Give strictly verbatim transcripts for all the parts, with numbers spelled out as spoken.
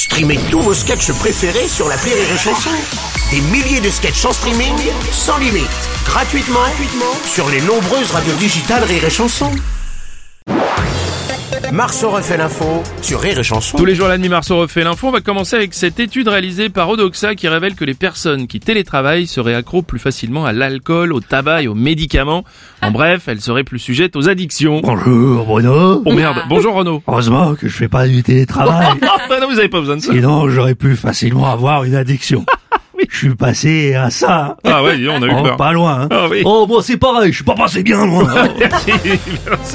Streamez tous vos sketchs préférés sur l'appli Rire et Chanson. Des milliers de sketchs en streaming, sans limite, gratuitement, gratuitement sur les nombreuses radios digitales Rire et Chanson. Marceau refait l'info sur Rire et Chanson. Tous les jours à la demi, Marceau refait l'info. On va commencer avec cette étude réalisée par Odoxa qui révèle que les personnes qui télétravaillent seraient accros plus facilement à l'alcool, au tabac et aux médicaments. En bref, elles seraient plus sujettes aux addictions. Bonjour Bruno. Oh merde, bonjour Renaud. Heureusement que je fais pas du télétravail. Ah non, vous avez pas besoin de ça. Sinon j'aurais pu facilement avoir une addiction. Oui. Je suis passé à ça. Ah ouais, on a eu oh, peur. Pas loin. Hein. Ah oui. Oh bon, c'est pareil, je suis pas passé bien loin. Oh, merci, merci.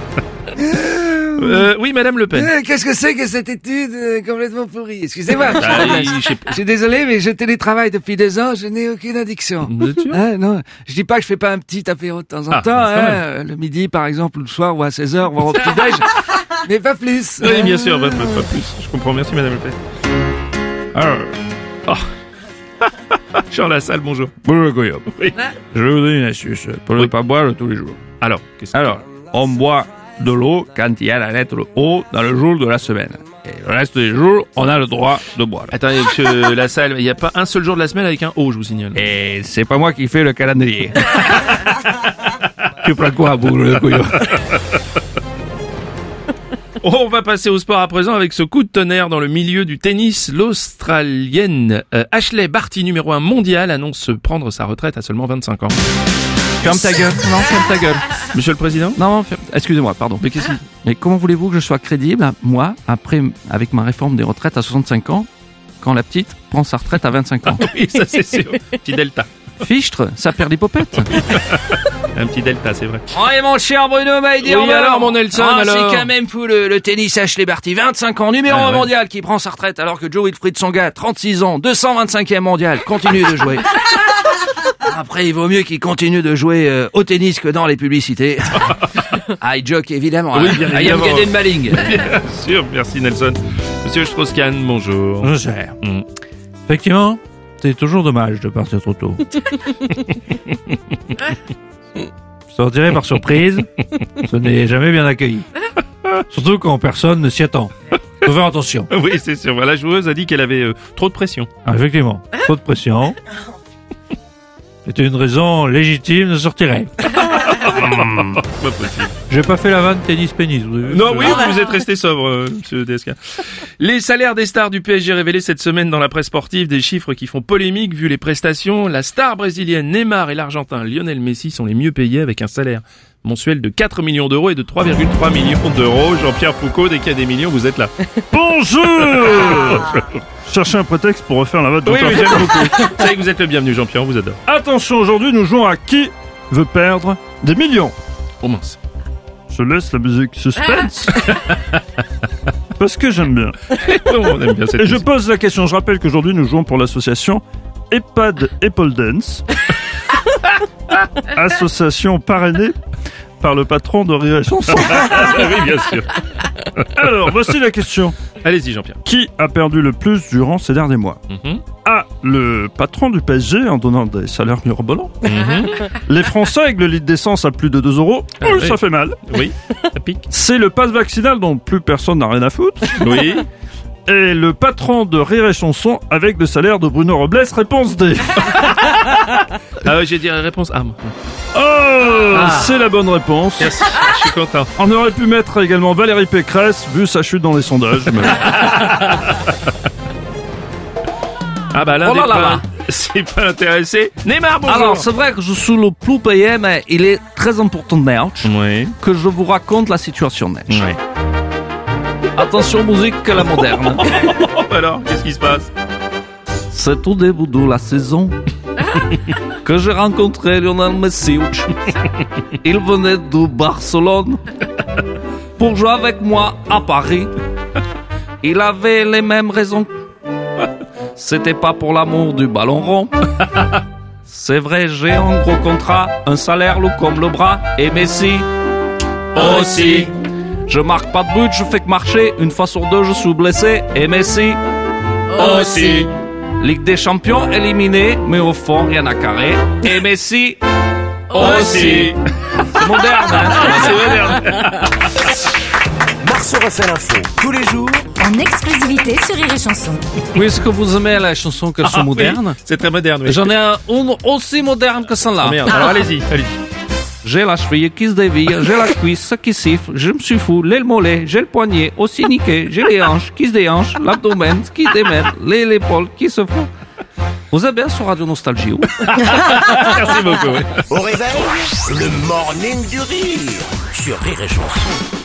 Euh, oui, Madame Le Pen. Euh, Qu'est-ce que c'est que cette étude euh, complètement pourrie? Excusez-moi. Ah, je sais pas. Je suis désolé, mais je télétravaille depuis deux ans, je n'ai aucune addiction. Vous êtes sûr? Hein, non, je dis pas que je fais pas un petit apéro de temps en Ah, temps, quand hein, même. euh, le midi par exemple, ou le soir, ou à seize heures, voire au petit-déj, mais pas plus. Oui, bien sûr, pas, pas, pas plus. Je comprends, merci Madame Le Pen. Alors, oh. Jean Lassalle, bonjour. Bonjour Guillaume. Oui. Je vais vous donner une astuce pour ne pas boire tous les jours. Alors, qu'est-ce que... Alors, on boit de l'eau quand il y a la lettre O dans le jour de la semaine. Et le reste des jours, on a le droit de boire. Attendez, monsieur Lassalle, il n'y a pas un seul jour de la semaine avec un O, je vous signale. Et c'est pas moi qui fais le calendrier. Tu prends quoi, boule de couillon? On va passer au sport à présent avec ce coup de tonnerre dans le milieu du tennis. L'Australienne euh, Ashley Barty, numéro un mondial, annonce prendre sa retraite à seulement vingt-cinq ans. Ferme ta gueule, non, ferme ta gueule. Monsieur le Président? Non, ferme... excusez-moi, pardon. Mais qu'est-ce qu'il... Mais comment voulez-vous que je sois crédible, moi, après, avec ma réforme des retraites à soixante-cinq ans, quand la petite prend sa retraite à vingt-cinq ans? Oui, ça c'est sûr. Petit delta. Fichtre, ça perd l'hypopète. Un petit delta, c'est vrai. Oh, et mon cher Bruno Maïdi, Oui, alors, mon Nelson, ah, alors. c'est quand même fou le, le tennis Ashley Barty, vingt-cinq ans, numéro Ah, un ouais. mondial, qui prend sa retraite alors que Joe Wilfried Tsonga, trente-six ans, deux cent vingt-cinquième mondial, continue de jouer. Après, il vaut mieux qu'il continue de jouer euh, au tennis que dans les publicités. I joke, évidemment. Oui, hein. bien I am évidemment. getting maling. Bien sûr, merci Nelson. Monsieur Strauss-Kahn, bonjour. Je sais. Mm. Effectivement, c'est toujours dommage de partir trop tôt. Sortir par surprise, ce n'est jamais bien accueilli. Surtout quand personne ne s'y attend. Faut faire attention. Oui, c'est sûr. La joueuse a dit qu'elle avait euh, trop de pression. Ah, effectivement, trop de pression. C'était une raison légitime de se retirer. Pas possible. J'ai pas fait la vanne tennis-pénis, vous avez vu? Non, oui, vous êtes resté sobre, euh, monsieur D S K. Les salaires des stars du P S G révélés cette semaine dans la presse sportive, des chiffres qui font polémique vu les prestations. La star brésilienne Neymar et l'Argentin Lionel Messi sont les mieux payés avec un salaire mensuel de quatre millions d'euros et de trois virgule trois millions d'euros. Jean-Pierre Foucault, dès qu'il y a des millions, vous êtes là. Bonjour. Cherchez un prétexte pour refaire la vote de Oui, oui, Jean-Pierre. j'aime beaucoup. Vous savez que vous êtes le bienvenu, Jean-Pierre, on vous adore. Attention, aujourd'hui nous jouons à qui veut perdre des millions. Oh mince. Je laisse la musique suspense. Parce que j'aime bien. On aime bien cette Et je musique. pose la question, je rappelle qu'aujourd'hui nous jouons pour l'association EHPAD et Pole Dance. Association parrainée par le patron de Rire et Chanson. Oui, bien sûr. Alors, voici la question. Allez-y, Jean-Pierre. Qui a perdu le plus durant ces derniers mois? Mhm. A. Le patron du P S G en donnant des salaires mirobolants. Mhm. Les Français avec le litre d'essence à plus de deux euros. Ah Oui, oui. ça fait mal. Oui, ça pique. C'est le pass vaccinal dont plus personne n'a rien à foutre. Oui. Et le patron de Rire et Chanson avec le salaire de Bruno Robles, réponse D. Ah ouais, j'ai dit réponse A, moi. Oh, c'est la bonne réponse. Merci, je suis content. On aurait pu mettre également Valérie Pécresse, vu sa chute dans les sondages. Mais... Ah bah l'un Oh des là là pas... là. C'est pas intéressé. Neymar, bonjour. Alors, c'est vrai que je suis le plus payé, mais il est très important, Nerch, Oui. que je vous raconte la situation, Nerch. Oui. Attention, musique à la moderne. Alors, qu'est-ce qui se passe? C'est au début de la saison que j'ai rencontré Lionel Messi. Il venait de Barcelone pour jouer avec moi à Paris. Il avait les mêmes raisons. C'était pas pour l'amour du ballon rond. C'est vrai, j'ai un gros contrat, un salaire long comme le bras. Et Messi aussi. Je marque pas de but, je fais que marcher. Une fois sur deux, je suis blessé. Et Messi aussi. Ligue des Champions éliminée, mais au fond, rien à carrer. Et Messi aussi. C'est moderne, hein? C'est moderne. Marceau refait l'info tous les jours En exclusivité sur Rire et Chanson. Puisque vous aimez la chanson qu'elles sont Ah, oui, modernes, c'est très moderne, oui. j'en ai un- une aussi moderne que celle-là. Ah, merde. Alors allez-y, allez-y. J'ai la cheville qui se déville, j'ai la cuisse qui siffle, je me suis fou, j'ai le mollet, j'ai le poignet aussi niqué, j'ai les hanches qui se déhanchent, l'abdomen qui se démène, les l'épaule qui se font. Vous êtes bien sur Radio Nostalgie, ou? Merci beaucoup. oui. au réveil. Le morning du rire sur Rire et Chanson.